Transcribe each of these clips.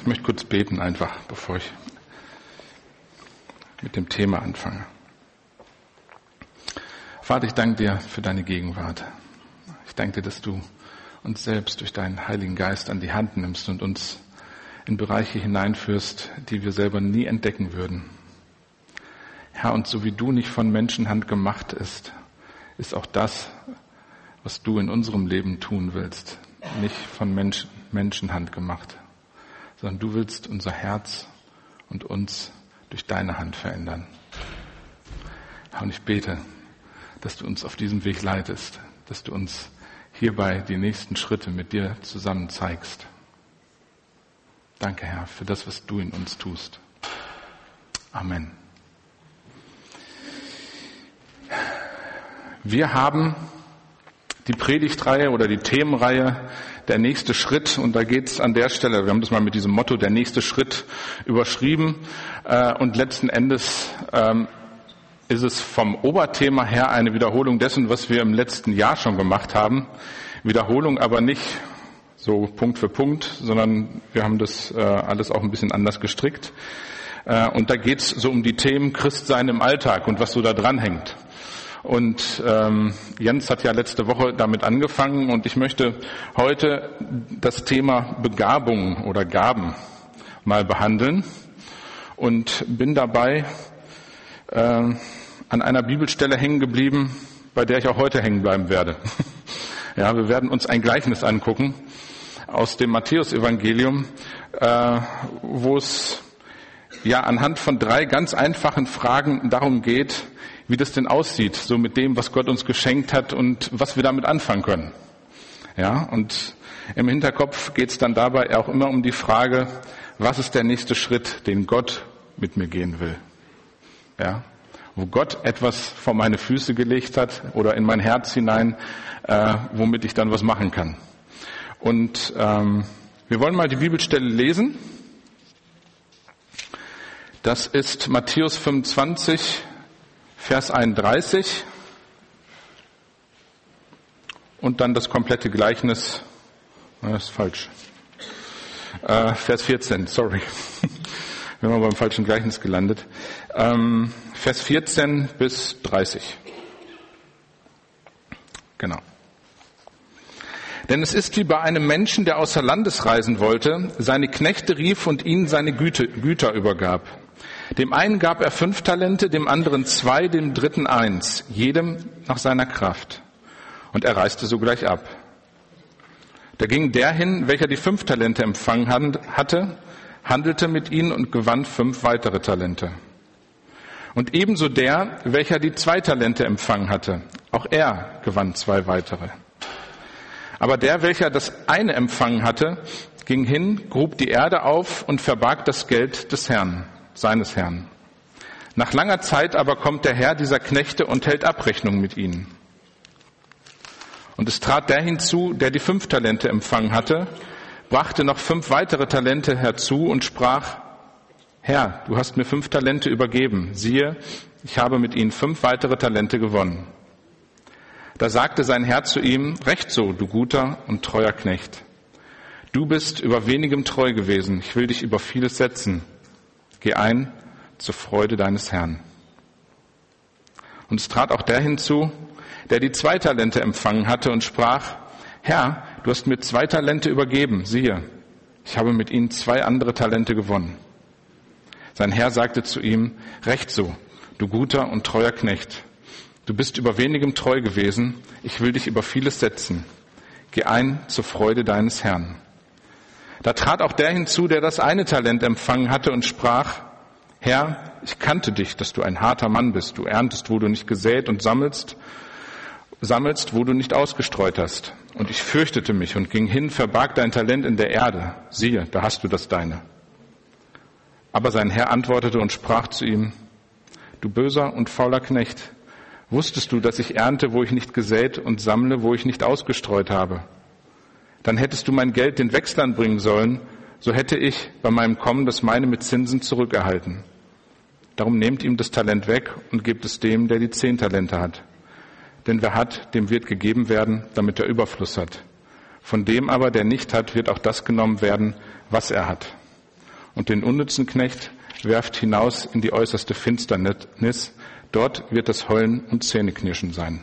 Ich möchte kurz beten einfach, bevor ich mit dem Thema anfange. Vater, ich danke dir für deine Gegenwart. Ich danke dir, dass du uns selbst durch deinen Heiligen Geist an die Hand nimmst und uns in Bereiche hineinführst, die wir selber nie entdecken würden. Herr, und so wie du nicht von Menschenhand gemacht ist auch das, was du in unserem Leben tun willst, nicht von Menschenhand gemacht, sondern du willst unser Herz und uns durch deine Hand verändern. Herr, und ich bete, dass du uns auf diesem Weg leitest, dass du uns hierbei die nächsten Schritte mit dir zusammen zeigst. Danke, Herr, für das, was du in uns tust. Amen. Wir haben die Predigtreihe oder die Themenreihe Der nächste Schritt, und da geht es an der Stelle, wir haben das mal mit diesem Motto Der nächste Schritt überschrieben, und letzten Endes ist es vom Oberthema her eine Wiederholung dessen, was wir im letzten Jahr schon gemacht haben. Wiederholung aber nicht so Punkt für Punkt, sondern wir haben das alles auch ein bisschen anders gestrickt. Und da geht es so um die Themen Christsein im Alltag und was so da dran hängt. Und Jens hat ja letzte Woche damit angefangen, und ich möchte heute das Thema Begabung oder Gaben mal behandeln und bin dabei an einer Bibelstelle hängen geblieben, bei der ich auch heute hängen bleiben werde. Ja, wir werden uns ein Gleichnis angucken aus dem Matthäus-Evangelium, wo es ja anhand von 3 ganz einfachen Fragen darum geht, wie das denn aussieht, so mit dem, was Gott uns geschenkt hat und was wir damit anfangen können. Ja, und im Hinterkopf geht es dann dabei auch immer um die Frage, was ist der nächste Schritt, den Gott mit mir gehen will? Ja, wo Gott etwas vor meine Füße gelegt hat oder in mein Herz hinein, womit ich dann was machen kann. Und wir wollen mal die Bibelstelle lesen. Das ist Matthäus 25, Vers 31 und dann das komplette Gleichnis, das ist falsch, Vers 14, sorry, wir haben beim falschen Gleichnis gelandet, Vers 14 bis 30, genau. Denn es ist wie bei einem Menschen, der außer Landes reisen wollte, seine Knechte rief und ihnen seine Güter übergab. Dem einen gab er 5 Talente, dem anderen 2, dem dritten 1, jedem nach seiner Kraft. Und er reiste sogleich ab. Da ging der hin, welcher die 5 Talente empfangen hatte, handelte mit ihnen und gewann 5 weitere Talente. Und ebenso der, welcher die 2 Talente empfangen hatte, auch er gewann 2 weitere. Aber der, welcher das eine empfangen hatte, ging hin, grub die Erde auf und verbarg das Geld des Herrn, seines Herrn. Nach langer Zeit aber kommt der Herr dieser Knechte und hält Abrechnung mit ihnen. Und es trat der hinzu, der die 5 Talente empfangen hatte, brachte noch 5 weitere Talente herzu und sprach, Herr, du hast mir 5 Talente übergeben. Siehe, ich habe mit ihnen 5 weitere Talente gewonnen. Da sagte sein Herr zu ihm, recht so, du guter und treuer Knecht. Du bist über wenigem treu gewesen, ich will dich über vieles setzen. Geh ein zur Freude deines Herrn. Und es trat auch der hinzu, der die 2 Talente empfangen hatte und sprach, Herr, du hast mir 2 Talente übergeben, siehe, ich habe mit ihnen 2 andere Talente gewonnen. Sein Herr sagte zu ihm, recht so, du guter und treuer Knecht. Du bist über wenigem treu gewesen, ich will dich über vieles setzen. Geh ein zur Freude deines Herrn. Da trat auch der hinzu, der das eine Talent empfangen hatte und sprach, Herr, ich kannte dich, dass du ein harter Mann bist. Du erntest, wo du nicht gesät und sammelst, wo du nicht ausgestreut hast. Und ich fürchtete mich und ging hin, verbarg dein Talent in der Erde. Siehe, da hast du das deine. Aber sein Herr antwortete und sprach zu ihm, du böser und fauler Knecht, wusstest du, dass ich ernte, wo ich nicht gesät und sammle, wo ich nicht ausgestreut habe? Dann hättest du mein Geld den Wechslern bringen sollen, so hätte ich bei meinem Kommen das meine mit Zinsen zurückerhalten. Darum nehmt ihm das Talent weg und gebt es dem, der die 10 Talente hat. Denn wer hat, dem wird gegeben werden, damit er Überfluss hat. Von dem aber, der nicht hat, wird auch das genommen werden, was er hat. Und den unnützen Knecht werft hinaus in die äußerste Finsternis. Dort wird das Heulen und Zähneknirschen sein.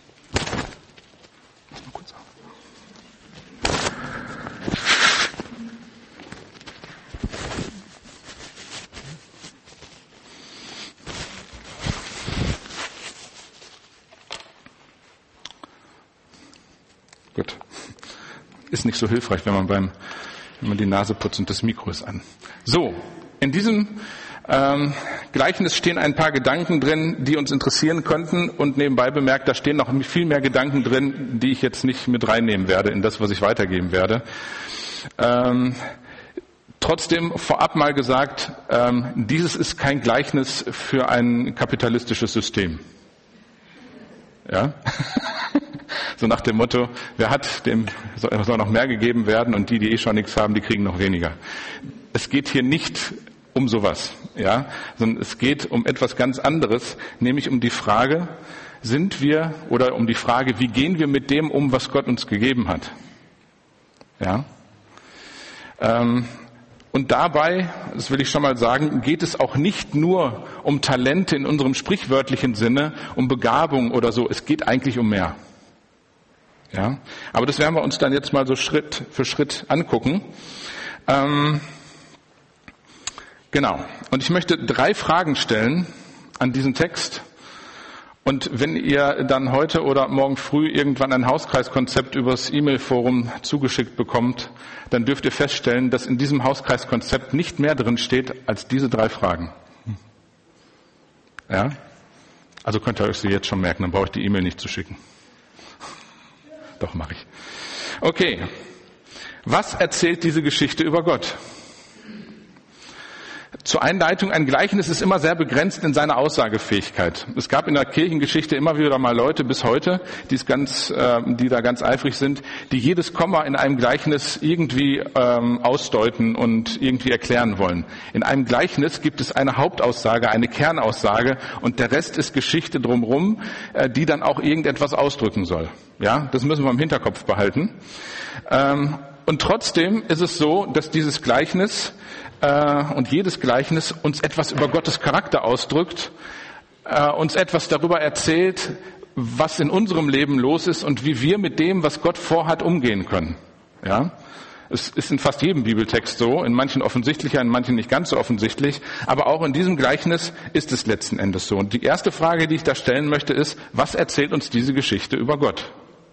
Gut. Ist nicht so hilfreich, wenn man die Nase putzt und das Mikro ist an. So, in diesem Gleichnis stehen ein paar Gedanken drin, die uns interessieren könnten, und nebenbei bemerkt, da stehen noch viel mehr Gedanken drin, die ich jetzt nicht mit reinnehmen werde in das, was ich weitergeben werde. Trotzdem vorab mal gesagt, dieses ist kein Gleichnis für ein kapitalistisches System. Ja? So nach dem Motto, wer hat, dem soll noch mehr gegeben werden, und die schon nichts haben, die kriegen noch weniger. Es geht hier nicht um sowas, ja, sondern es geht um etwas ganz anderes, nämlich um die Frage, wie gehen wir mit dem um, was Gott uns gegeben hat? Ja. Und dabei, das will ich schon mal sagen, geht es auch nicht nur um Talente in unserem sprichwörtlichen Sinne, um Begabung oder so. Es geht eigentlich um mehr. Ja, aber das werden wir uns dann jetzt mal so Schritt für Schritt angucken. Genau. Und ich möchte 3 Fragen stellen an diesen Text. Und wenn ihr dann heute oder morgen früh irgendwann ein Hauskreiskonzept übers E-Mail-Forum zugeschickt bekommt, dann dürft ihr feststellen, dass in diesem Hauskreiskonzept nicht mehr drin steht als diese 3 Fragen. Ja? Also könnt ihr euch sie jetzt schon merken, dann brauche ich die E-Mail nicht zu schicken. Doch, mache ich. Okay. Was erzählt diese Geschichte über Gott? Zur Einleitung, ein Gleichnis ist immer sehr begrenzt in seiner Aussagefähigkeit. Es gab in der Kirchengeschichte immer wieder mal Leute bis heute, die da ganz eifrig sind, die jedes Komma in einem Gleichnis irgendwie ausdeuten und irgendwie erklären wollen. In einem Gleichnis gibt es eine Hauptaussage, eine Kernaussage, und der Rest ist Geschichte drumherum, die dann auch irgendetwas ausdrücken soll. Ja, das müssen wir im Hinterkopf behalten. Und trotzdem ist es so, dass dieses Gleichnis und jedes Gleichnis uns etwas über Gottes Charakter ausdrückt, uns etwas darüber erzählt, was in unserem Leben los ist und wie wir mit dem, was Gott vorhat, umgehen können. Ja? Es ist in fast jedem Bibeltext so, in manchen offensichtlicher, in manchen nicht ganz so offensichtlich, aber auch in diesem Gleichnis ist es letzten Endes so. Und die erste Frage, die ich da stellen möchte, ist, was erzählt uns diese Geschichte über Gott?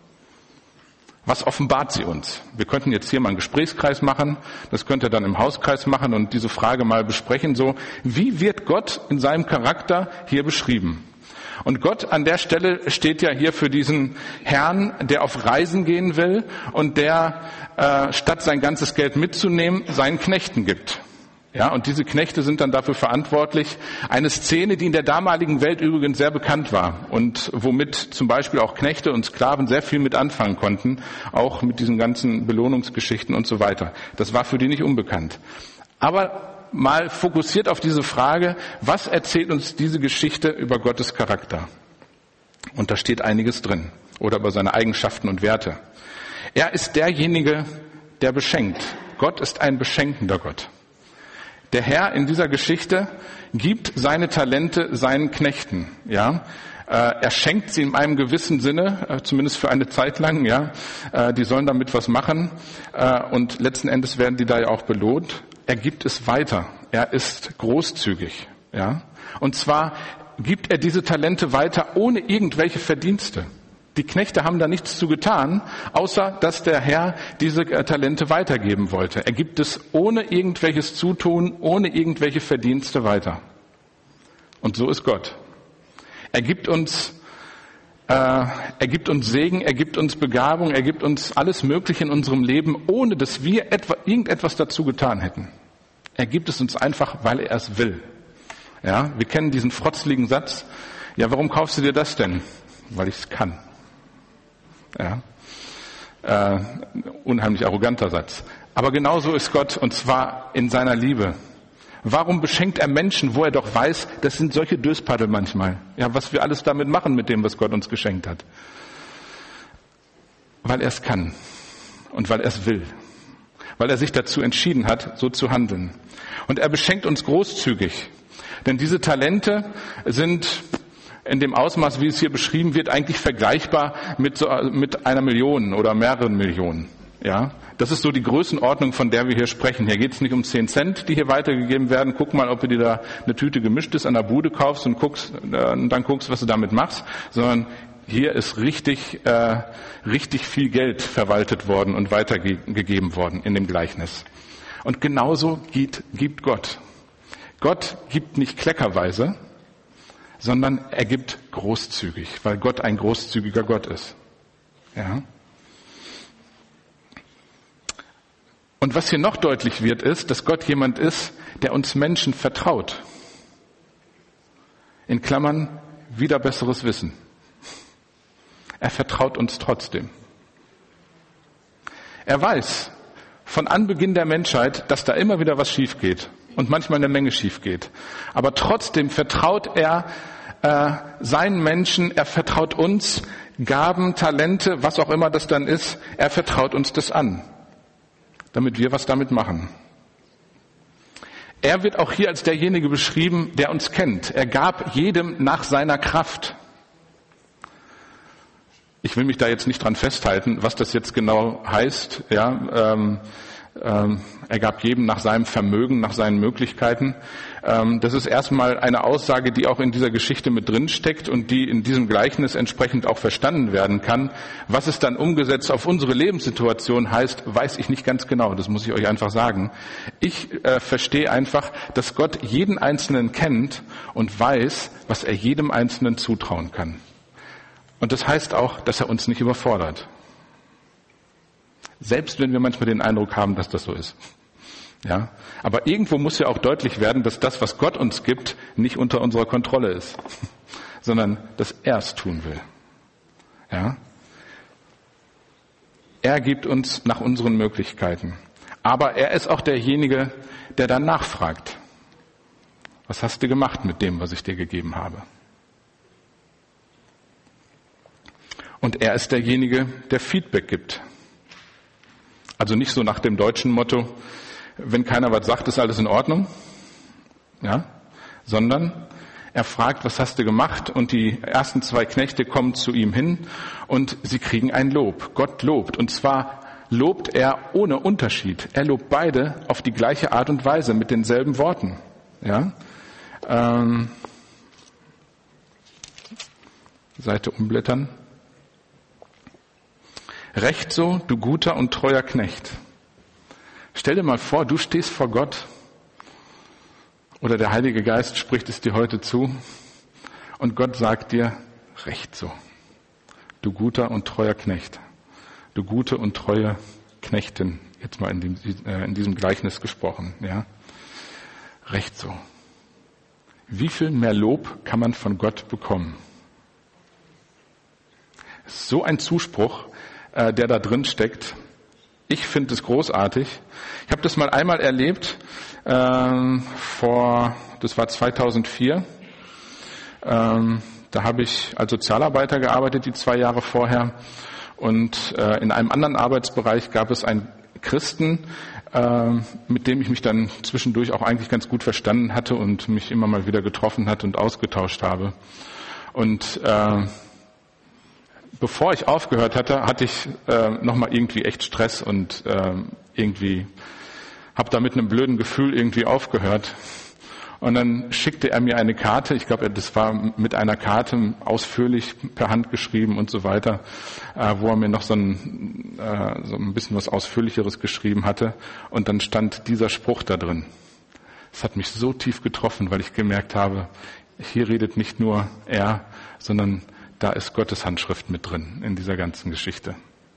Was offenbart sie uns? Wir könnten jetzt hier mal einen Gesprächskreis machen, das könnt ihr dann im Hauskreis machen und diese Frage mal besprechen, so, wie wird Gott in seinem Charakter hier beschrieben? Und Gott an der Stelle steht ja hier für diesen Herrn, der auf Reisen gehen will und der, statt sein ganzes Geld mitzunehmen, seinen Knechten gibt. Ja, und diese Knechte sind dann dafür verantwortlich. Eine Szene, die in der damaligen Welt übrigens sehr bekannt war und womit zum Beispiel auch Knechte und Sklaven sehr viel mit anfangen konnten, auch mit diesen ganzen Belohnungsgeschichten und so weiter. Das war für die nicht unbekannt. Aber mal fokussiert auf diese Frage, was erzählt uns diese Geschichte über Gottes Charakter? Und da steht einiges drin. Oder über seine Eigenschaften und Werte. Er ist derjenige, der beschenkt. Gott ist ein beschenkender Gott. Der Herr in dieser Geschichte gibt seine Talente seinen Knechten, ja. Er schenkt sie in einem gewissen Sinne, zumindest für eine Zeit lang, ja. Die sollen damit was machen, und letzten Endes werden die da ja auch belohnt. Er gibt es weiter. Er ist großzügig, ja. Und zwar gibt er diese Talente weiter ohne irgendwelche Verdienste. Die Knechte haben da nichts zu getan, außer dass der Herr diese Talente weitergeben wollte. Er gibt es ohne irgendwelches Zutun, ohne irgendwelche Verdienste weiter. Und so ist Gott. Er gibt uns Segen, er gibt uns Begabung, er gibt uns alles Mögliche in unserem Leben, ohne dass wir irgendetwas dazu getan hätten. Er gibt es uns einfach, weil er es will. Ja, wir kennen diesen frotzeligen Satz. Ja, warum kaufst du dir das denn? Weil ich es kann. Ja, unheimlich arroganter Satz. Aber genauso ist Gott, und zwar in seiner Liebe. Warum beschenkt er Menschen, wo er doch weiß, das sind solche Döspaddel manchmal. Ja, was wir alles damit machen mit dem, was Gott uns geschenkt hat. Weil er es kann und weil er es will. weil er sich dazu entschieden hat, so zu handeln. Und er beschenkt uns großzügig. Denn diese Talente sind in dem Ausmaß, wie es hier beschrieben wird, eigentlich vergleichbar mit 1 Million oder mehreren Millionen. Ja, das ist so die Größenordnung, von der wir hier sprechen. Hier geht es nicht um 10 Cent, die hier weitergegeben werden. Guck mal, ob du dir da eine Tüte Gemischtes an der Bude kaufst und dann guckst, was du damit machst, sondern hier ist richtig viel Geld verwaltet worden und weitergegeben worden in dem Gleichnis. Und genauso gibt Gott. Gott gibt nicht kleckerweise, sondern er gibt großzügig, weil Gott ein großzügiger Gott ist. Ja. Und was hier noch deutlich wird, ist, dass Gott jemand ist, der uns Menschen vertraut. In Klammern, wieder besseres Wissen. Er vertraut uns trotzdem. Er weiß von Anbeginn der Menschheit, dass da immer wieder was schief geht und manchmal eine Menge schief geht. Aber trotzdem vertraut er seinen Menschen, er vertraut uns Gaben, Talente, was auch immer das dann ist, er vertraut uns das an, damit wir was damit machen. Er wird auch hier als derjenige beschrieben, der uns kennt. Er gab jedem nach seiner Kraft. Ich will mich da jetzt nicht dran festhalten, was das jetzt genau heißt. Ja, er gab jedem nach seinem Vermögen, nach seinen Möglichkeiten. Das ist erstmal eine Aussage, die auch in dieser Geschichte mit drin steckt und die in diesem Gleichnis entsprechend auch verstanden werden kann. Was es dann umgesetzt auf unsere Lebenssituation heißt, weiß ich nicht ganz genau. Das muss ich euch einfach sagen. Ich verstehe einfach, dass Gott jeden Einzelnen kennt und weiß, was er jedem Einzelnen zutrauen kann. Und das heißt auch, dass er uns nicht überfordert. Selbst wenn wir manchmal den Eindruck haben, dass das so ist. Ja, aber irgendwo muss ja auch deutlich werden, dass das, was Gott uns gibt, nicht unter unserer Kontrolle ist, sondern dass er es tun will. Ja, er gibt uns nach unseren Möglichkeiten. Aber er ist auch derjenige, der dann nachfragt. Was hast du gemacht mit dem, was ich dir gegeben habe? Und er ist derjenige, der Feedback gibt. Also nicht so nach dem deutschen Motto, wenn keiner was sagt, ist alles in Ordnung. Ja, sondern er fragt, was hast du gemacht? Und die ersten 2 Knechte kommen zu ihm hin und sie kriegen ein Lob. Gott lobt. Und zwar lobt er ohne Unterschied. Er lobt beide auf die gleiche Art und Weise mit denselben Worten. Ja, Seite umblättern. Recht so, du guter und treuer Knecht. Stell dir mal vor, du stehst vor Gott oder der Heilige Geist spricht es dir heute zu und Gott sagt dir, recht so, du guter und treuer Knecht, du gute und treue Knechtin, jetzt mal in diesem Gleichnis gesprochen, ja, recht so. Wie viel mehr Lob kann man von Gott bekommen? So ein Zuspruch, der da drin steckt. Ich finde es großartig. Ich habe das mal einmal erlebt, das war 2004. Da habe ich als Sozialarbeiter gearbeitet, die 2 Jahre vorher. Und in einem anderen Arbeitsbereich gab es einen Christen, mit dem ich mich dann zwischendurch auch eigentlich ganz gut verstanden hatte und mich immer mal wieder getroffen hatte und ausgetauscht habe. Und bevor ich aufgehört hatte, hatte ich nochmal irgendwie echt Stress und irgendwie habe da mit einem blöden Gefühl irgendwie aufgehört. Und dann schickte er mir eine Karte, ich glaube, das war mit einer Karte ausführlich per Hand geschrieben und so weiter, wo er mir noch so ein bisschen was Ausführlicheres geschrieben hatte. Und dann stand dieser Spruch da drin. Das hat mich so tief getroffen, weil ich gemerkt habe, hier redet nicht nur er, sondern da ist Gottes Handschrift mit drin in dieser ganzen Geschichte.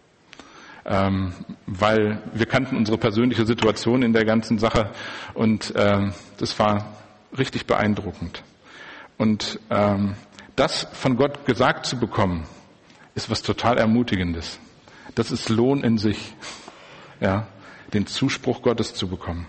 Weil wir kannten unsere persönliche Situation in der ganzen Sache und das war richtig beeindruckend. Und das von Gott gesagt zu bekommen, ist was total Ermutigendes. Das ist Lohn in sich, ja, den Zuspruch Gottes zu bekommen.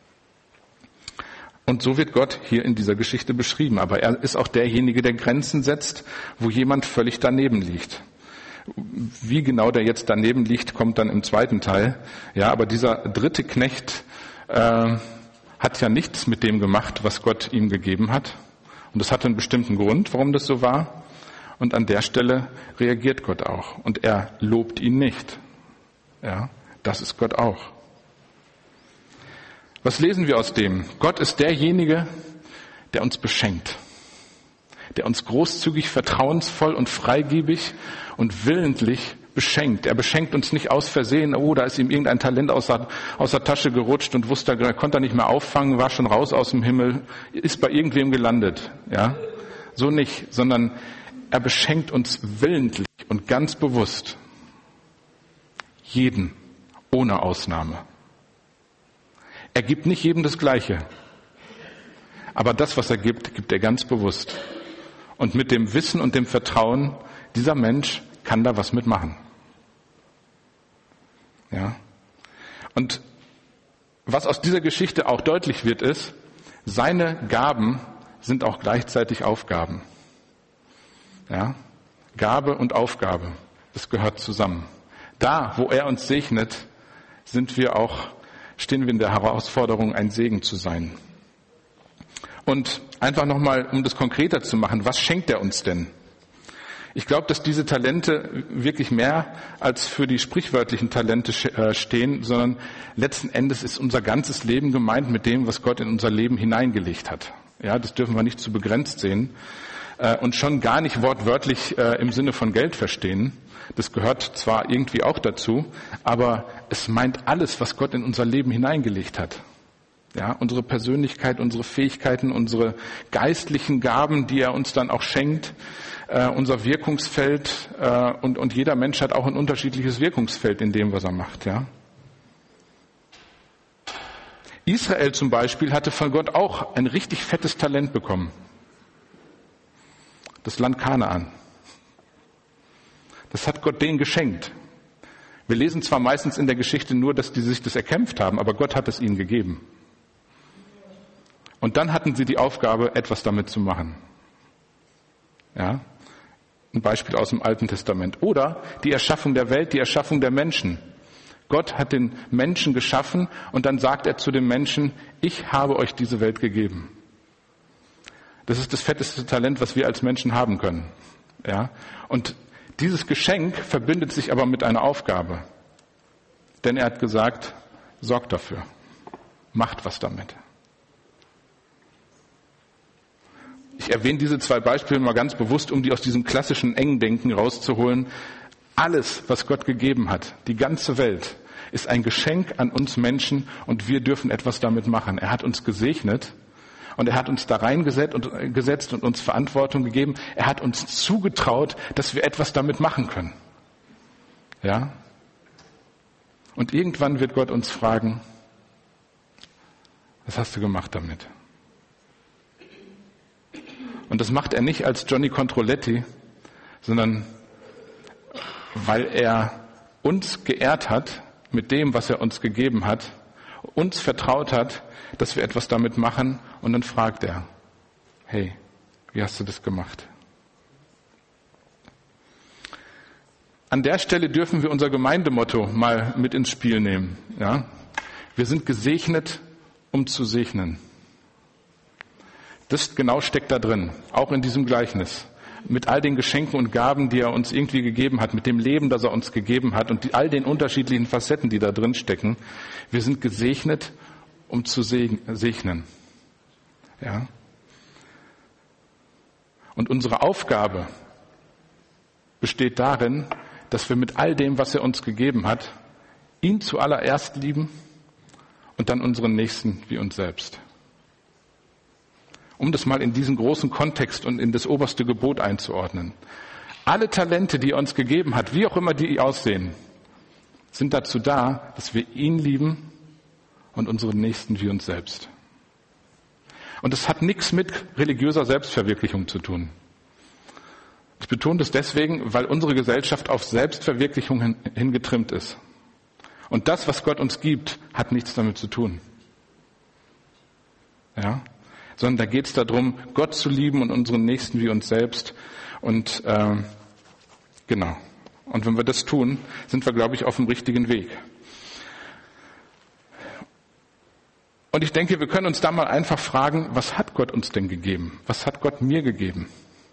Und so wird Gott hier in dieser Geschichte beschrieben. Aber er ist auch derjenige, der Grenzen setzt, wo jemand völlig daneben liegt. Wie genau der jetzt daneben liegt, kommt dann im zweiten Teil. Ja, aber dieser dritte Knecht hat ja nichts mit dem gemacht, was Gott ihm gegeben hat. Und das hatte einen bestimmten Grund, warum das so war. Und an der Stelle reagiert Gott auch. Und er lobt ihn nicht. Ja, das ist Gott auch. Was lesen wir aus dem? Gott ist derjenige, der uns beschenkt. Der uns großzügig, vertrauensvoll und freigebig und willentlich beschenkt. Er beschenkt uns nicht aus Versehen, da ist ihm irgendein Talent aus der Tasche gerutscht und konnte er nicht mehr auffangen, war schon raus aus dem Himmel, ist bei irgendwem gelandet. Ja, so nicht, sondern er beschenkt uns willentlich und ganz bewusst. Jeden, ohne Ausnahme. Er gibt nicht jedem das Gleiche. Aber das, was er gibt, gibt er ganz bewusst. Und mit dem Wissen und dem Vertrauen, dieser Mensch kann da was mitmachen. Ja. Und was aus dieser Geschichte auch deutlich wird, ist, seine Gaben sind auch gleichzeitig Aufgaben. Ja. Gabe und Aufgabe, das gehört zusammen. Da, wo er uns segnet, stehen wir in der Herausforderung, ein Segen zu sein. Und einfach nochmal, um das konkreter zu machen, was schenkt er uns denn? Ich glaube, dass diese Talente wirklich mehr als für die sprichwörtlichen Talente stehen, sondern letzten Endes ist unser ganzes Leben gemeint mit dem, was Gott in unser Leben hineingelegt hat. Ja, das dürfen wir nicht zu begrenzt sehen und schon gar nicht wortwörtlich im Sinne von Geld verstehen. Das gehört zwar irgendwie auch dazu, aber es meint alles, was Gott in unser Leben hineingelegt hat. Ja, unsere Persönlichkeit, unsere Fähigkeiten, unsere geistlichen Gaben, die er uns dann auch schenkt, unser Wirkungsfeld und jeder Mensch hat auch ein unterschiedliches Wirkungsfeld in dem, was er macht. Ja. Israel zum Beispiel hatte von Gott auch ein richtig fettes Talent bekommen. Das Land Kanaan. Das hat Gott denen geschenkt. Wir lesen zwar meistens in der Geschichte nur, dass die sich das erkämpft haben, aber Gott hat es ihnen gegeben. Und dann hatten sie die Aufgabe, etwas damit zu machen. Ja, ein Beispiel aus dem Alten Testament. Oder die Erschaffung der Welt, die Erschaffung der Menschen. Gott hat den Menschen geschaffen und dann sagt er zu den Menschen, ich habe euch diese Welt gegeben. Das ist das fetteste Talent, was wir als Menschen haben können. Ja, und dieses Geschenk verbindet sich aber mit einer Aufgabe. Denn er hat gesagt, sorgt dafür. Macht was damit. Ich erwähne diese zwei Beispiele mal ganz bewusst, um die aus diesem klassischen Engdenken rauszuholen. Alles, was Gott gegeben hat, die ganze Welt, ist ein Geschenk an uns Menschen und wir dürfen etwas damit machen. Er hat uns gesegnet und er hat uns da reingesetzt und uns Verantwortung gegeben. Er hat uns zugetraut, dass wir etwas damit machen können. Ja? Und irgendwann wird Gott uns fragen, was hast du gemacht damit? Und das macht er nicht als Johnny Controletti, sondern weil er uns geehrt hat mit dem, was er uns gegeben hat, uns vertraut hat, dass wir etwas damit machen und dann fragt er, hey, wie hast du das gemacht? An der Stelle dürfen wir unser Gemeindemotto mal mit ins Spiel nehmen. Ja? Wir sind gesegnet, um zu segnen. Das genau steckt da drin, auch in diesem Gleichnis. Mit all den Geschenken und Gaben, die er uns irgendwie gegeben hat, mit dem Leben, das er uns gegeben hat und all den unterschiedlichen Facetten, die da drin stecken. Wir sind gesegnet, um zu segnen. Ja? Und unsere Aufgabe besteht darin, dass wir mit all dem, was er uns gegeben hat, ihn zuallererst lieben und dann unseren Nächsten wie uns selbst. Um das mal in diesen großen Kontext und in das oberste Gebot einzuordnen. Alle Talente, die er uns gegeben hat, wie auch immer die aussehen, sind dazu da, dass wir ihn lieben und unseren Nächsten wie uns selbst. Und das hat nichts mit religiöser Selbstverwirklichung zu tun. Ich betone das deswegen, weil unsere Gesellschaft auf Selbstverwirklichung hingetrimmt ist. Und das, was Gott uns gibt, hat nichts damit zu tun. Ja? Sondern da geht es darum, Gott zu lieben und unseren Nächsten wie uns selbst. Und genau. Und wenn wir das tun, sind wir, glaube ich, auf dem richtigen Weg. Und ich denke, wir können uns da mal einfach fragen, was hat Gott uns denn gegeben? Was hat Gott mir gegeben?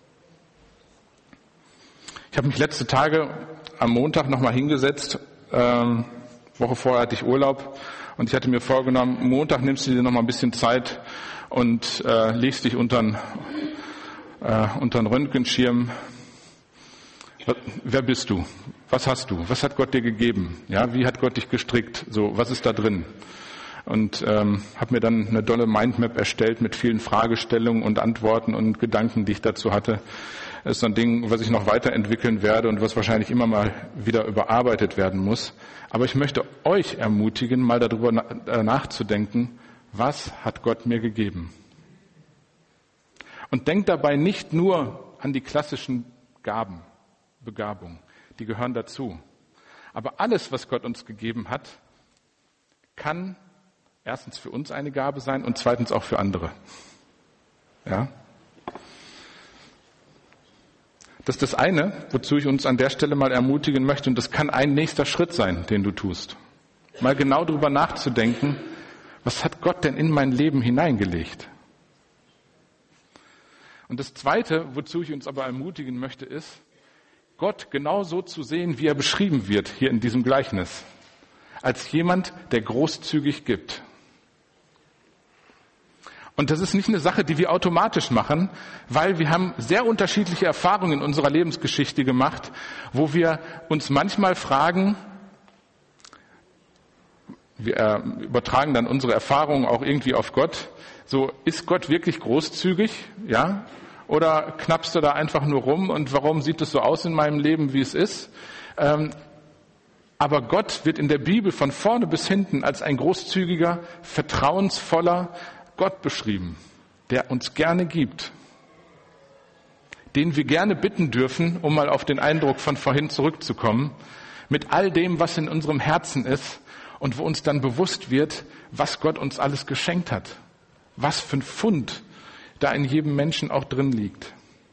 Ich habe mich letzte Tage am Montag nochmal hingesetzt. Woche vorher hatte ich Urlaub und ich hatte mir vorgenommen, Montag nimmst du dir nochmal ein bisschen Zeit und legst dich unter einen Röntgenschirm. Wer bist du? Was hast du? Was hat Gott dir gegeben? Ja, wie hat Gott dich gestrickt? So, was ist da drin? Und habe mir dann eine dolle Mindmap erstellt mit vielen Fragestellungen und Antworten und Gedanken, die ich dazu hatte. Das ist so ein Ding, was ich noch weiterentwickeln werde und was wahrscheinlich immer mal wieder überarbeitet werden muss. Aber ich möchte euch ermutigen, mal darüber nachzudenken, was hat Gott mir gegeben? Und denkt dabei nicht nur an die klassischen Gaben, Begabungen, die gehören dazu. Aber alles, was Gott uns gegeben hat, kann erstens für uns eine Gabe sein und zweitens auch für andere. Ja? Das ist das eine, wozu ich uns an der Stelle mal ermutigen möchte, und das kann ein nächster Schritt sein, den du tust. Mal genau darüber nachzudenken, was hat Gott denn in mein Leben hineingelegt? Und das zweite, wozu ich uns aber ermutigen möchte, ist, Gott genau so zu sehen, wie er beschrieben wird hier in diesem Gleichnis. Als jemand, der großzügig gibt. Und das ist nicht eine Sache, die wir automatisch machen, weil wir haben sehr unterschiedliche Erfahrungen in unserer Lebensgeschichte gemacht, wo wir uns manchmal fragen, wir übertragen dann unsere Erfahrungen auch irgendwie auf Gott, so, ist Gott wirklich großzügig? Ja? Oder knappst du da einfach nur rum und warum sieht es so aus in meinem Leben, wie es ist? Aber Gott wird in der Bibel von vorne bis hinten als ein großzügiger, vertrauensvoller Gott beschrieben, der uns gerne gibt, den wir gerne bitten dürfen, um mal auf den Eindruck von vorhin zurückzukommen, mit all dem, was in unserem Herzen ist und wo uns dann bewusst wird, was Gott uns alles geschenkt hat, was für ein Pfund da in jedem Menschen auch drin liegt.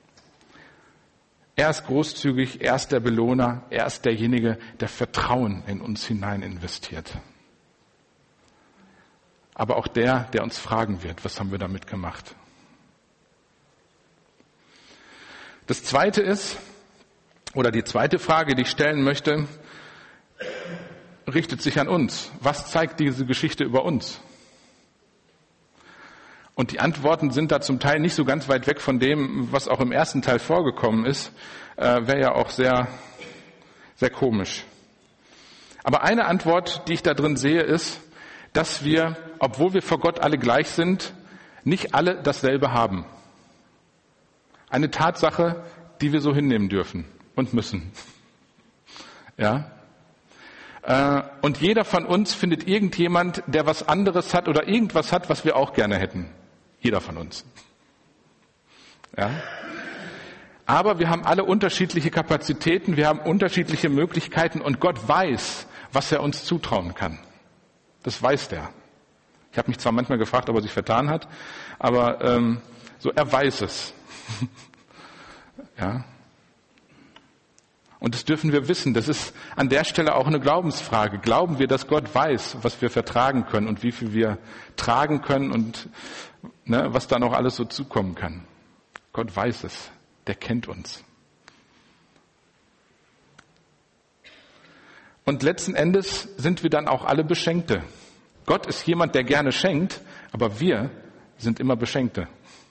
Er ist großzügig, er ist der Belohner, er ist derjenige, der Vertrauen in uns hinein investiert. Aber auch der uns fragen wird, was haben wir damit gemacht? Das zweite ist, oder die zweite Frage, die ich stellen möchte, richtet sich an uns. Was zeigt diese Geschichte über uns? Und die Antworten sind da zum Teil nicht so ganz weit weg von dem, was auch im ersten Teil vorgekommen ist. Wäre ja auch sehr, sehr komisch. Aber eine Antwort, die ich da drin sehe, ist, dass wir, obwohl wir vor Gott alle gleich sind, nicht alle dasselbe haben. Eine Tatsache, die wir so hinnehmen dürfen und müssen. Ja? Und jeder von uns findet irgendjemand, der was anderes hat oder irgendwas hat, was wir auch gerne hätten. Jeder von uns. Ja? Aber wir haben alle unterschiedliche Kapazitäten, wir haben unterschiedliche Möglichkeiten und Gott weiß, was er uns zutrauen kann. Das weiß der. Ich habe mich zwar manchmal gefragt, ob er sich vertan hat, aber so er weiß es. Ja. Und das dürfen wir wissen. Das ist an der Stelle auch eine Glaubensfrage. Glauben wir, dass Gott weiß, was wir vertragen können und wie viel wir tragen können und was da noch alles so zukommen kann? Gott weiß es. Der kennt uns. Und letzten Endes sind wir dann auch alle Beschenkte. Gott ist jemand, der gerne schenkt, aber wir sind immer Beschenkte.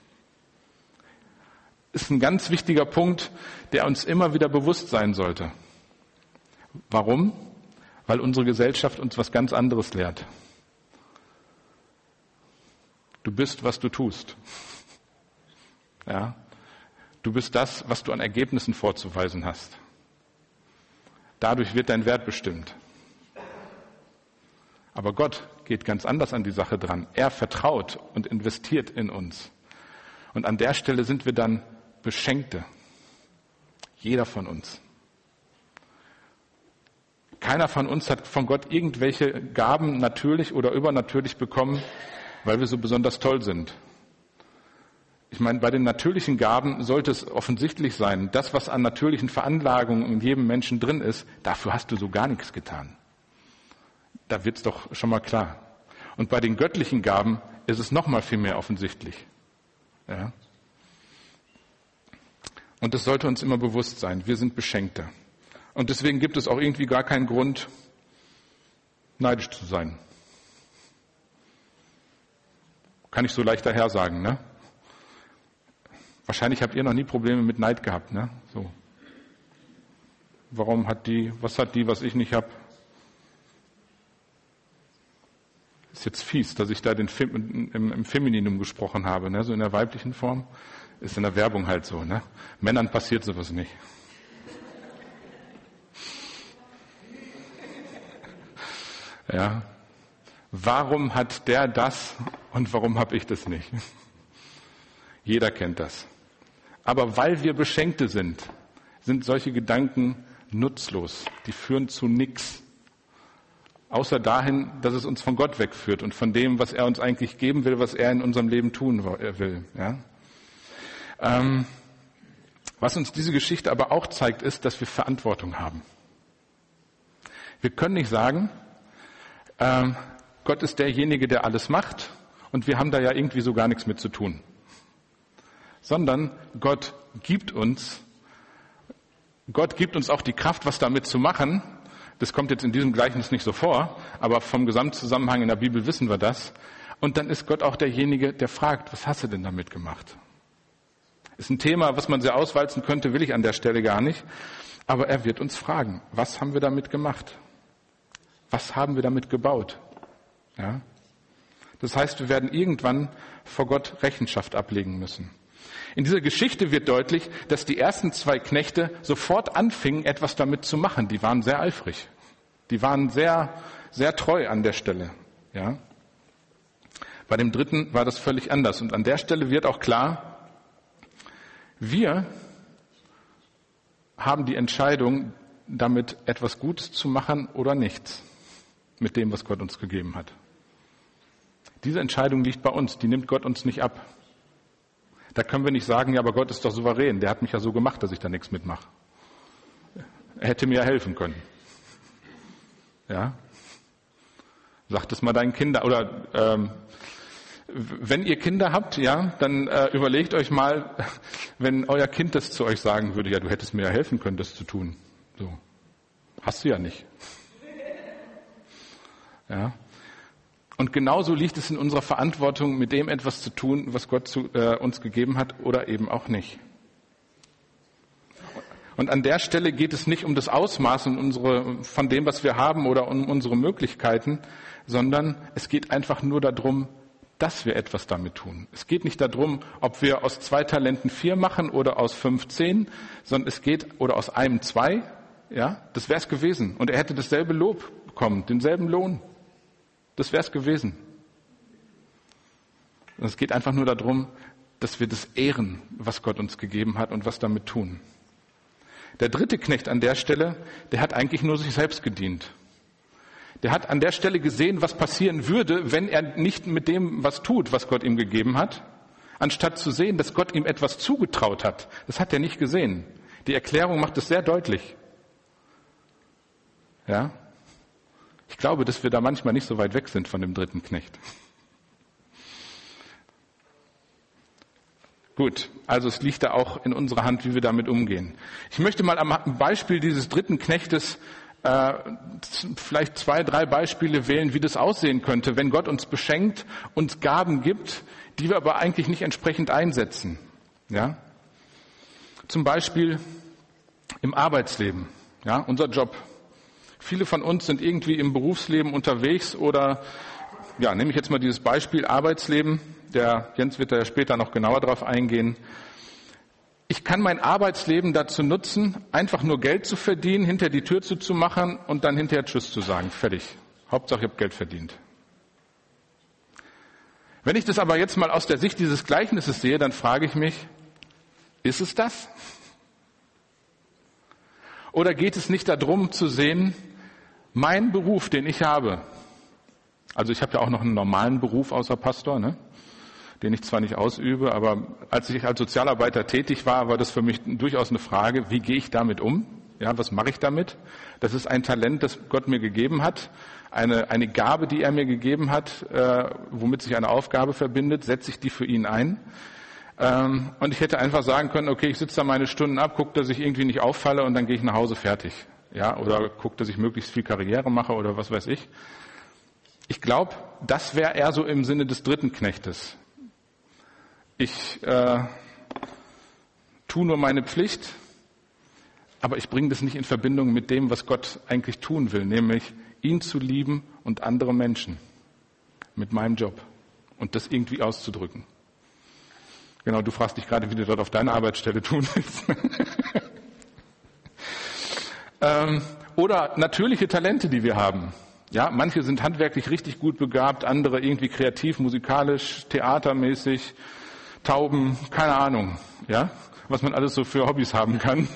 Ist ein ganz wichtiger Punkt, der uns immer wieder bewusst sein sollte. Warum? Weil unsere Gesellschaft uns was ganz anderes lehrt. Du bist, was du tust. Ja? Du bist das, was du an Ergebnissen vorzuweisen hast. Dadurch wird dein Wert bestimmt. Aber Gott geht ganz anders an die Sache dran. Er vertraut und investiert in uns. Und an der Stelle sind wir dann Beschenkte. Jeder von uns. Keiner von uns hat von Gott irgendwelche Gaben natürlich oder übernatürlich bekommen, weil wir so besonders toll sind. Ich meine, bei den natürlichen Gaben sollte es offensichtlich sein, das, was an natürlichen Veranlagungen in jedem Menschen drin ist, dafür hast du so gar nichts getan. Da wird's doch schon mal klar. Und bei den göttlichen Gaben ist es noch mal viel mehr offensichtlich. Ja? Und das sollte uns immer bewusst sein. Wir sind Beschenkte. Und deswegen gibt es auch irgendwie gar keinen Grund, neidisch zu sein. Kann ich so leicht daher sagen, ne? Wahrscheinlich habt ihr noch nie Probleme mit Neid gehabt, ne? So. Warum hat die, was ich nicht habe? Ist jetzt fies, dass ich da im Femininum gesprochen habe, ne? So in der weiblichen Form. Ist in der Werbung halt so, ne? Männern passiert sowas nicht. Ja. Warum hat der das und warum habe ich das nicht? Jeder kennt das. Aber weil wir Beschenkte sind solche Gedanken nutzlos. Die führen zu nichts. Außer dahin, dass es uns von Gott wegführt und von dem, was er uns eigentlich geben will, was er in unserem Leben tun will. Ja? Was uns diese Geschichte aber auch zeigt, ist, dass wir Verantwortung haben. Wir können nicht sagen, Gott ist derjenige, der alles macht und wir haben da ja irgendwie so gar nichts mit zu tun. Sondern Gott gibt uns auch die Kraft, was damit zu machen. Das kommt jetzt in diesem Gleichnis nicht so vor, aber vom Gesamtzusammenhang in der Bibel wissen wir das. Und dann ist Gott auch derjenige, der fragt, was hast du denn damit gemacht? Ist ein Thema, was man sehr auswalzen könnte, will ich an der Stelle gar nicht. Aber er wird uns fragen, was haben wir damit gemacht? Was haben wir damit gebaut? Ja? Das heißt, wir werden irgendwann vor Gott Rechenschaft ablegen müssen. In dieser Geschichte wird deutlich, dass die ersten 2 Knechte sofort anfingen, etwas damit zu machen. Die waren sehr eifrig. Die waren sehr, sehr treu an der Stelle. Ja? Bei dem dritten war das völlig anders. Und an der Stelle wird auch klar, wir haben die Entscheidung, damit etwas Gutes zu machen oder nichts mit dem, was Gott uns gegeben hat. Diese Entscheidung liegt bei uns, die nimmt Gott uns nicht ab. Da können wir nicht sagen, ja, aber Gott ist doch souverän, der hat mich ja so gemacht, dass ich da nichts mitmache. Er hätte mir ja helfen können. Ja? Sagt es mal deinen Kindern. Oder wenn ihr Kinder habt, ja, dann überlegt euch mal, wenn euer Kind das zu euch sagen würde, ja, du hättest mir ja helfen können, das zu tun. So. Hast du ja nicht. Ja. Und genauso liegt es in unserer Verantwortung, mit dem etwas zu tun, was Gott uns gegeben hat oder eben auch nicht. Und an der Stelle geht es nicht um das Ausmaß von dem, was wir haben oder um unsere Möglichkeiten, sondern es geht einfach nur darum, dass wir etwas damit tun. Es geht nicht darum, ob wir aus 2 Talenten 4 machen oder aus 5 10, sondern es geht, oder aus einem 2, ja, das wäre es gewesen. Und er hätte dasselbe Lob bekommen, denselben Lohn. Das wäre es gewesen. Und es geht einfach nur darum, dass wir das ehren, was Gott uns gegeben hat und was damit tun. Der dritte Knecht an der Stelle, der hat eigentlich nur sich selbst gedient. Der hat an der Stelle gesehen, was passieren würde, wenn er nicht mit dem was tut, was Gott ihm gegeben hat, anstatt zu sehen, dass Gott ihm etwas zugetraut hat. Das hat er nicht gesehen. Die Erklärung macht es sehr deutlich. Ja? Ich glaube, dass wir da manchmal nicht so weit weg sind von dem dritten Knecht. Gut, also es liegt da auch in unserer Hand, wie wir damit umgehen. Ich möchte mal am Beispiel dieses dritten Knechtes vielleicht 2, 3 Beispiele wählen, wie das aussehen könnte, wenn Gott uns beschenkt, uns Gaben gibt, die wir aber eigentlich nicht entsprechend einsetzen. Ja? Zum Beispiel im Arbeitsleben, ja, unser Job. Viele von uns sind irgendwie im Berufsleben unterwegs oder, ja, nehme ich jetzt mal dieses Beispiel Arbeitsleben. Der Jens wird da ja später noch genauer drauf eingehen. Ich kann mein Arbeitsleben dazu nutzen, einfach nur Geld zu verdienen, hinter die Tür zuzumachen und dann hinterher Tschüss zu sagen. Fertig. Hauptsache, ich habe Geld verdient. Wenn ich das aber jetzt mal aus der Sicht dieses Gleichnisses sehe, dann frage ich mich, ist es das? Oder geht es nicht darum zu sehen, mein Beruf, den ich habe, also ich habe ja auch noch einen normalen Beruf außer Pastor, ne? den ich zwar nicht ausübe, aber als ich als Sozialarbeiter tätig war, war das für mich durchaus eine Frage, wie gehe ich damit um? Ja, was mache ich damit? Das ist ein Talent, das Gott mir gegeben hat, eine Gabe, die er mir gegeben hat, womit sich eine Aufgabe verbindet, setze ich die für ihn ein. Und ich hätte einfach sagen können, okay, ich sitze da meine Stunden ab, gucke, dass ich irgendwie nicht auffalle und dann gehe ich nach Hause fertig. Ja, oder gucke, dass ich möglichst viel Karriere mache oder was weiß ich. Ich glaube, das wäre eher so im Sinne des dritten Knechtes. Ich tue nur meine Pflicht, aber ich bringe das nicht in Verbindung mit dem, was Gott eigentlich tun will, nämlich ihn zu lieben und andere Menschen mit meinem Job und das irgendwie auszudrücken. Genau, du fragst dich gerade, wie du dort auf deiner Arbeitsstelle tun willst. Oder natürliche Talente, die wir haben. Ja, manche sind handwerklich richtig gut begabt, andere irgendwie kreativ, musikalisch, theatermäßig, Tauben, keine Ahnung, ja, was man alles so für Hobbys haben kann.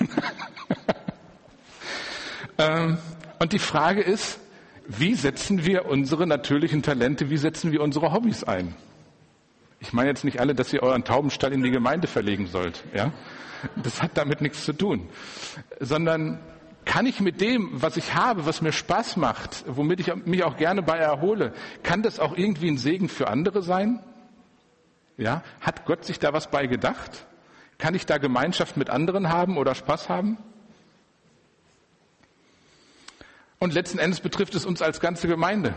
Und die Frage ist, wie setzen wir unsere natürlichen Talente, wie setzen wir unsere Hobbys ein? Ich meine jetzt nicht alle, dass ihr euren Taubenstall in die Gemeinde verlegen sollt, ja. Das hat damit nichts zu tun. Sondern kann ich mit dem, was ich habe, was mir Spaß macht, womit ich mich auch gerne bei erhole, kann das auch irgendwie ein Segen für andere sein? Ja? Hat Gott sich da was bei gedacht? Kann ich da Gemeinschaft mit anderen haben oder Spaß haben? Und letzten Endes betrifft es uns als ganze Gemeinde.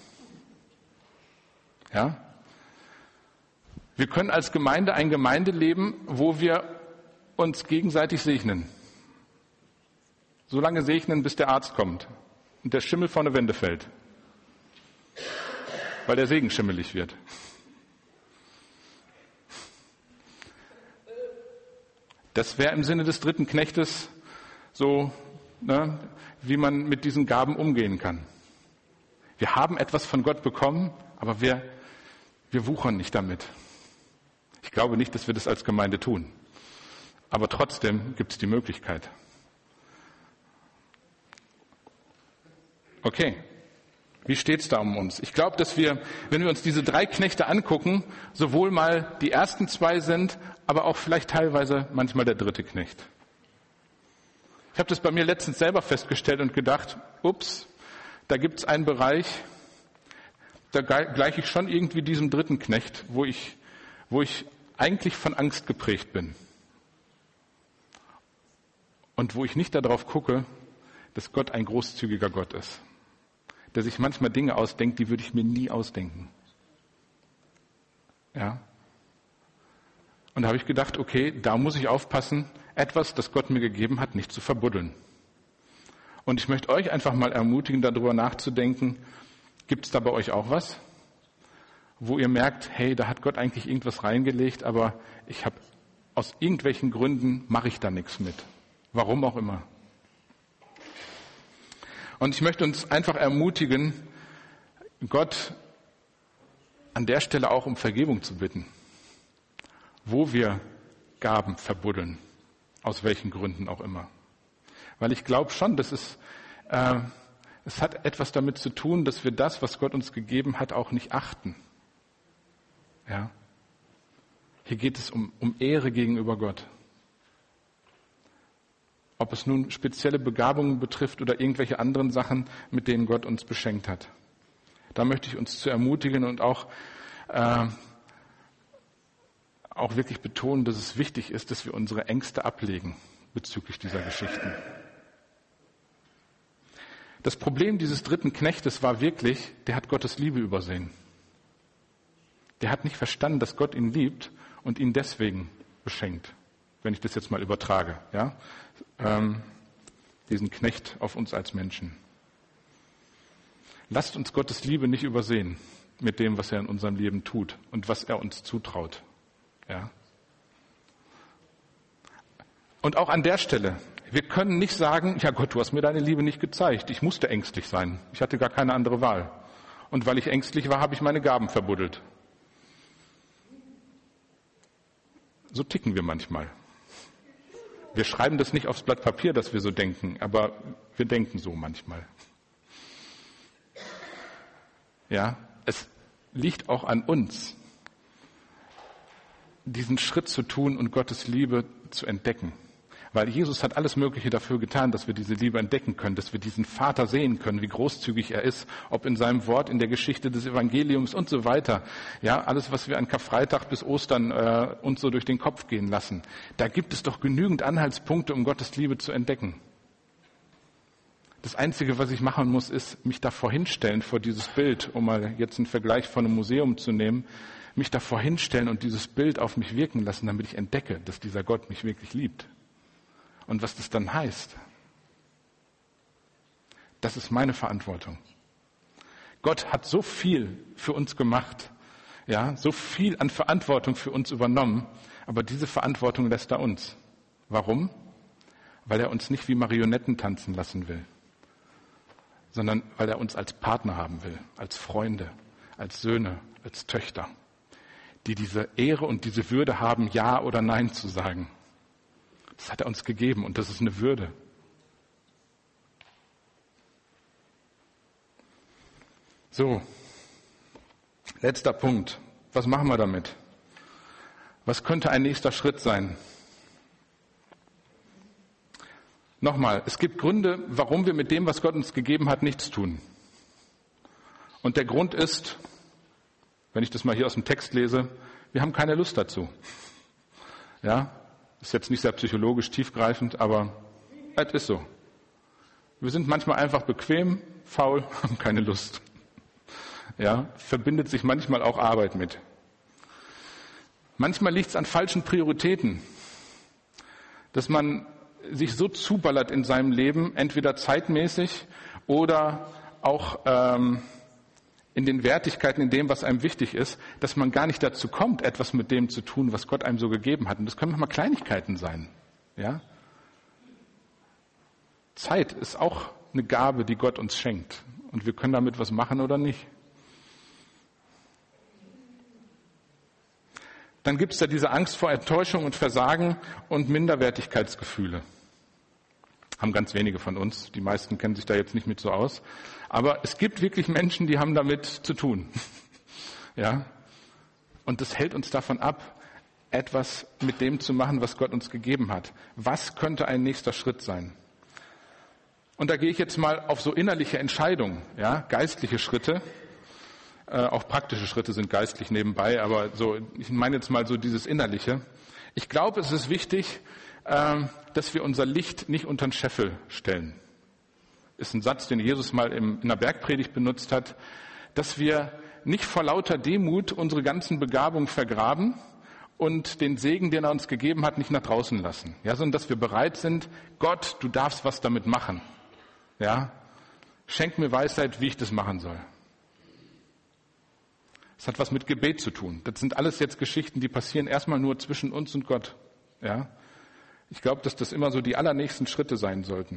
Ja? Wir können als Gemeinde ein Gemeindeleben, wo wir uns gegenseitig segnen. So lange segnen, bis der Arzt kommt und der Schimmel vor eine Wände fällt, weil der Segen schimmelig wird. Das wäre im Sinne des dritten Knechtes so, ne, wie man mit diesen Gaben umgehen kann. Wir haben etwas von Gott bekommen, aber wir wuchern nicht damit. Ich glaube nicht, dass wir das als Gemeinde tun. Aber trotzdem gibt es die Möglichkeit. Okay, wie steht's da um uns? Ich glaube, dass wir, wenn wir uns diese drei Knechte angucken, sowohl mal die ersten zwei sind, aber auch vielleicht teilweise manchmal der dritte Knecht. Ich habe das bei mir letztens selber festgestellt und gedacht, ups, da gibt's einen Bereich, da gleiche ich schon irgendwie diesem dritten Knecht, wo ich eigentlich von Angst geprägt bin. Und wo ich nicht darauf gucke, dass Gott ein großzügiger Gott ist. Der sich manchmal Dinge ausdenkt, die würde ich mir nie ausdenken. Ja. Und da habe ich gedacht, okay, da muss ich aufpassen, etwas, das Gott mir gegeben hat, nicht zu verbuddeln. Und ich möchte euch einfach mal ermutigen, darüber nachzudenken, gibt es da bei euch auch was, wo ihr merkt, hey, da hat Gott eigentlich irgendwas reingelegt, aber ich habe aus irgendwelchen Gründen mache ich da nichts mit. Warum auch immer. Und ich möchte uns einfach ermutigen, Gott an der Stelle auch um Vergebung zu bitten, wo wir Gaben verbuddeln, aus welchen Gründen auch immer. Weil ich glaube schon, dass es hat etwas damit zu tun, dass wir das, was Gott uns gegeben hat, auch nicht achten. Ja. Hier geht es um Ehre gegenüber Gott. Ob es nun spezielle Begabungen betrifft oder irgendwelche anderen Sachen, mit denen Gott uns beschenkt hat. Da möchte ich uns zu ermutigen und auch wirklich betonen, dass es wichtig ist, dass wir unsere Ängste ablegen bezüglich dieser Geschichten. Das Problem dieses dritten Knechtes war wirklich, der hat Gottes Liebe übersehen. Der hat nicht verstanden, dass Gott ihn liebt und ihn deswegen beschenkt. Wenn ich das jetzt mal übertrage, ja, diesen Knecht auf uns als Menschen. Lasst uns Gottes Liebe nicht übersehen mit dem, was er in unserem Leben tut und was er uns zutraut. Ja. Und auch an der Stelle, wir können nicht sagen, ja Gott, du hast mir deine Liebe nicht gezeigt. Ich musste ängstlich sein. Ich hatte gar keine andere Wahl. Und weil ich ängstlich war, habe ich meine Gaben verbuddelt. So ticken wir manchmal. Wir schreiben das nicht aufs Blatt Papier, dass wir so denken, aber wir denken so manchmal. Ja, es liegt auch an uns, diesen Schritt zu tun und Gottes Liebe zu entdecken. Weil Jesus hat alles Mögliche dafür getan, dass wir diese Liebe entdecken können, dass wir diesen Vater sehen können, wie großzügig er ist, ob in seinem Wort, in der Geschichte des Evangeliums und so weiter. Ja, alles, was wir an Karfreitag bis Ostern uns so durch den Kopf gehen lassen. Da gibt es doch genügend Anhaltspunkte, um Gottes Liebe zu entdecken. Das Einzige, was ich machen muss, ist, mich davor hinstellen, vor dieses Bild, um mal jetzt einen Vergleich von einem Museum zu nehmen, mich davor hinstellen und dieses Bild auf mich wirken lassen, damit ich entdecke, dass dieser Gott mich wirklich liebt. Und was das dann heißt, das ist meine Verantwortung. Gott hat so viel für uns gemacht, ja, so viel an Verantwortung für uns übernommen, aber diese Verantwortung lässt er uns. Warum? Weil er uns nicht wie Marionetten tanzen lassen will, sondern weil er uns als Partner haben will, als Freunde, als Söhne, als Töchter, die diese Ehre und diese Würde haben, Ja oder Nein zu sagen. Das hat er uns gegeben und das ist eine Würde. So, letzter Punkt. Was machen wir damit? Was könnte ein nächster Schritt sein? Nochmal, es gibt Gründe, warum wir mit dem, was Gott uns gegeben hat, nichts tun. Und der Grund ist, wenn ich das mal hier aus dem Text lese, wir haben keine Lust dazu. Ja? Ist jetzt nicht sehr psychologisch tiefgreifend, aber es ist so. Wir sind manchmal einfach bequem, faul, haben keine Lust. Ja, verbindet sich manchmal auch Arbeit mit. Manchmal liegt es an falschen Prioritäten, dass man sich so zuballert in seinem Leben, entweder zeitmäßig oder auch in den Wertigkeiten, in dem, was einem wichtig ist, dass man gar nicht dazu kommt, etwas mit dem zu tun, was Gott einem so gegeben hat. Und das können manchmal Kleinigkeiten sein. Ja? Zeit ist auch eine Gabe, die Gott uns schenkt. Und wir können damit was machen oder nicht. Dann gibt es da diese Angst vor Enttäuschung und Versagen und Minderwertigkeitsgefühle. Haben ganz wenige von uns. Die meisten kennen sich da jetzt nicht mit so aus. Aber es gibt wirklich Menschen, die haben damit zu tun. Ja? Und das hält uns davon ab, etwas mit dem zu machen, was Gott uns gegeben hat. Was könnte ein nächster Schritt sein? Und da gehe ich jetzt mal auf so innerliche Entscheidungen, ja? Geistliche Schritte. Auch praktische Schritte sind geistlich nebenbei, aber so, ich meine jetzt mal so dieses Innerliche. Ich glaube, es ist wichtig, dass wir unser Licht nicht unter den Scheffel stellen. Ist ein Satz, den Jesus mal in einer Bergpredigt benutzt hat, dass wir nicht vor lauter Demut unsere ganzen Begabungen vergraben und den Segen, den er uns gegeben hat, nicht nach draußen lassen. Ja, sondern dass wir bereit sind, Gott, du darfst was damit machen. Ja, schenk mir Weisheit, wie ich das machen soll. Das hat was mit Gebet zu tun. Das sind alles jetzt Geschichten, die passieren erstmal nur zwischen uns und Gott. Ja, ich glaube, dass das immer so die allernächsten Schritte sein sollten.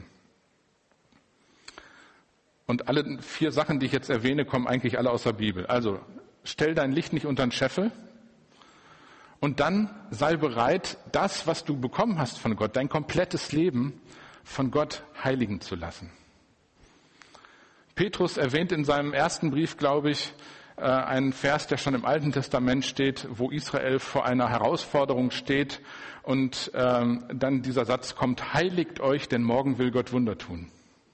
Und alle 4 Sachen, die ich jetzt erwähne, kommen eigentlich alle aus der Bibel. Also, stell dein Licht nicht unter den Scheffel. Und dann sei bereit, das, was du bekommen hast von Gott, dein komplettes Leben von Gott heiligen zu lassen. Petrus erwähnt in seinem ersten Brief, glaube ich, einen Vers, der schon im Alten Testament steht, wo Israel vor einer Herausforderung steht und dann dieser Satz kommt, heiligt euch, denn morgen will Gott Wunder tun.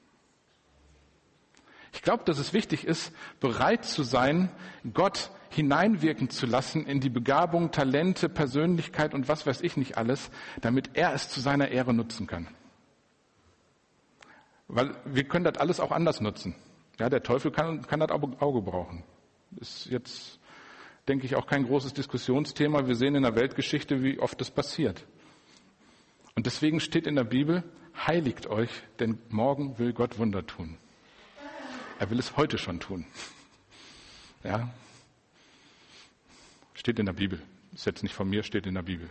Ich glaube, dass es wichtig ist, bereit zu sein, Gott hineinwirken zu lassen in die Begabung, Talente, Persönlichkeit und was weiß ich nicht alles, damit er es zu seiner Ehre nutzen kann. Weil wir können das alles auch anders nutzen. Ja, der Teufel kann das Auge brauchen. Ist jetzt, denke ich, auch kein großes Diskussionsthema. Wir sehen in der Weltgeschichte, wie oft das passiert. Und deswegen steht in der Bibel, heiligt euch, denn morgen will Gott Wunder tun. Er will es heute schon tun. Ja. Steht in der Bibel. Ist jetzt nicht von mir, steht in der Bibel.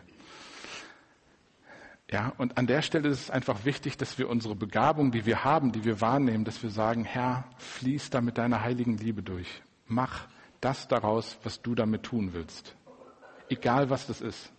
Ja, und an der Stelle ist es einfach wichtig, dass wir unsere Begabung, die wir haben, die wir wahrnehmen, dass wir sagen, Herr, fließ da mit deiner heiligen Liebe durch. Mach das daraus, was du damit tun willst. Egal, was das ist.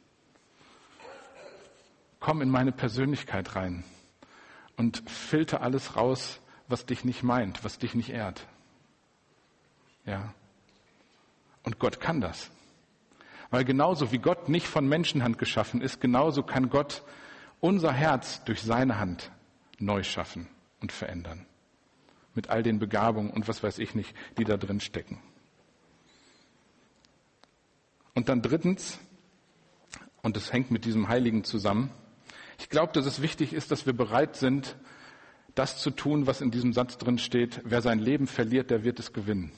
Komm in meine Persönlichkeit rein und filter alles raus, was dich nicht meint, was dich nicht ehrt. Ja. Und Gott kann das. Weil genauso wie Gott nicht von Menschenhand geschaffen ist, genauso kann Gott unser Herz durch seine Hand neu schaffen und verändern. Mit all den Begabungen und was weiß ich nicht, die da drin stecken. Und dann drittens, und das hängt mit diesem Heiligen zusammen, ich glaube, dass es wichtig ist, dass wir bereit sind, das zu tun, was in diesem Satz drin steht: Wer sein Leben verliert, der wird es gewinnen.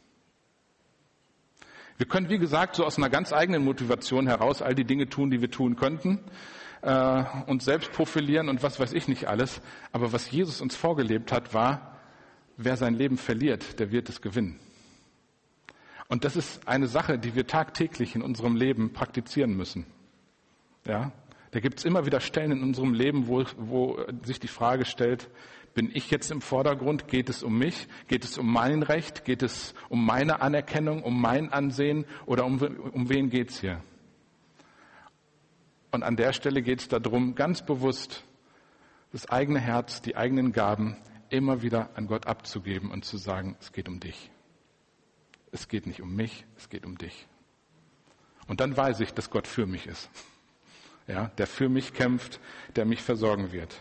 Wir können, wie gesagt, so aus einer ganz eigenen Motivation heraus all die Dinge tun, die wir tun könnten, uns selbst profilieren und was weiß ich nicht alles. Aber was Jesus uns vorgelebt hat, war: Wer sein Leben verliert, der wird es gewinnen. Und das ist eine Sache, die wir tagtäglich in unserem Leben praktizieren müssen. Ja, da gibt es immer wieder Stellen in unserem Leben, wo sich die Frage stellt: Bin ich jetzt im Vordergrund? Geht es um mich? Geht es um mein Recht? Geht es um meine Anerkennung, um mein Ansehen? Oder um wen geht's hier? Und an der Stelle geht es darum, ganz bewusst das eigene Herz, die eigenen Gaben immer wieder an Gott abzugeben und zu sagen: Es geht um dich. Es geht nicht um mich, es geht um dich. Und dann weiß ich, dass Gott für mich ist. Ja, der für mich kämpft, der mich versorgen wird.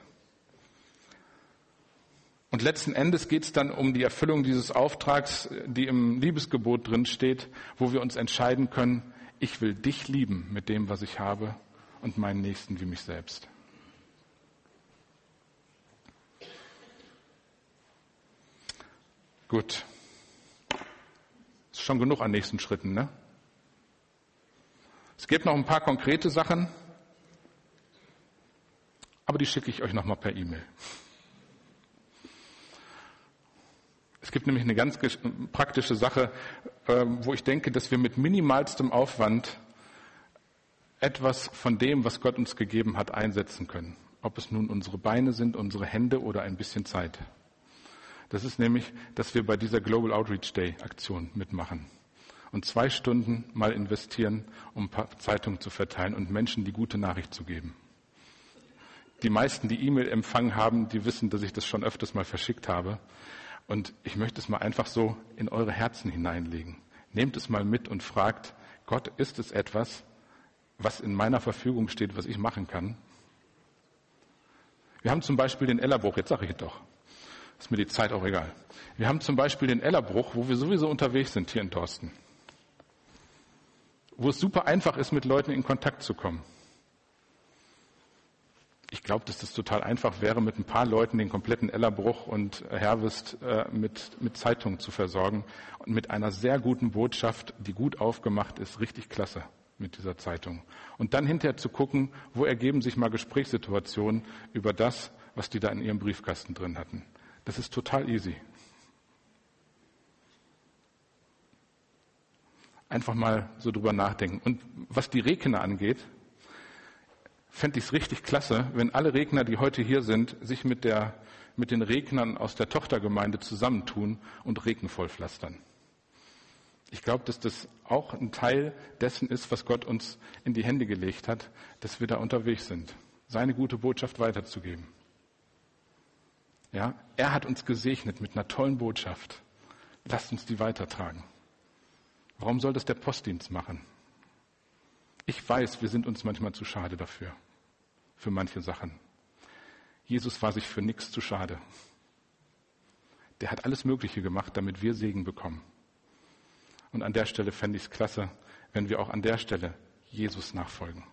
Und letzten Endes geht es dann um die Erfüllung dieses Auftrags, die im Liebesgebot drin steht, wo wir uns entscheiden können: Ich will dich lieben mit dem, was ich habe, und meinen Nächsten wie mich selbst. Gut. Ist schon genug an nächsten Schritten, ne? Es gibt noch ein paar konkrete Sachen, aber die schicke ich euch nochmal per E-Mail. Es gibt nämlich eine ganz praktische Sache, wo ich denke, dass wir mit minimalstem Aufwand etwas von dem, was Gott uns gegeben hat, einsetzen können. Ob es nun unsere Beine sind, unsere Hände oder ein bisschen Zeit. Das ist nämlich, dass wir bei dieser Global Outreach Day Aktion mitmachen und 2 Stunden mal investieren, um ein paar Zeitungen zu verteilen und Menschen die gute Nachricht zu geben. Die meisten, die E-Mail empfangen haben, die wissen, dass ich das schon öfters mal verschickt habe. Und ich möchte es mal einfach so in eure Herzen hineinlegen. Nehmt es mal mit und fragt: Gott, ist es etwas, was in meiner Verfügung steht, was ich machen kann? Wir haben zum Beispiel den Ellerbruch, jetzt sage ich es doch, ist mir die Zeit auch egal. Wir haben zum Beispiel den Ellerbruch, wo wir sowieso unterwegs sind hier in Dorsten. Wo es super einfach ist, mit Leuten in Kontakt zu kommen. Ich glaube, dass das total einfach wäre, mit ein paar Leuten den kompletten Ellerbruch und Herwist mit Zeitungen zu versorgen und mit einer sehr guten Botschaft, die gut aufgemacht ist, richtig klasse mit dieser Zeitung. Und dann hinterher zu gucken, wo ergeben sich mal Gesprächssituationen über das, was die da in ihrem Briefkasten drin hatten. Das ist total easy. Einfach mal so drüber nachdenken. Und was die Rekener angeht, fände ich es richtig klasse, wenn alle Redner, die heute hier sind, sich mit den Rednern aus der Tochtergemeinde zusammentun und Reken vollpflastern. Ich glaube, dass das auch ein Teil dessen ist, was Gott uns in die Hände gelegt hat, dass wir da unterwegs sind, seine gute Botschaft weiterzugeben. Ja, er hat uns gesegnet mit einer tollen Botschaft. Lasst uns die weitertragen. Warum soll das der Postdienst machen? Ich weiß, wir sind uns manchmal zu schade dafür, für manche Sachen. Jesus war sich für nichts zu schade. Der hat alles Mögliche gemacht, damit wir Segen bekommen. Und an der Stelle fände ich es klasse, wenn wir auch an der Stelle Jesus nachfolgen.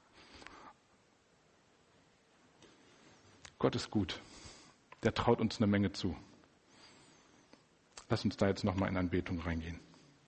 Gott ist gut. Der traut uns eine Menge zu. Lass uns da jetzt nochmal in Anbetung reingehen.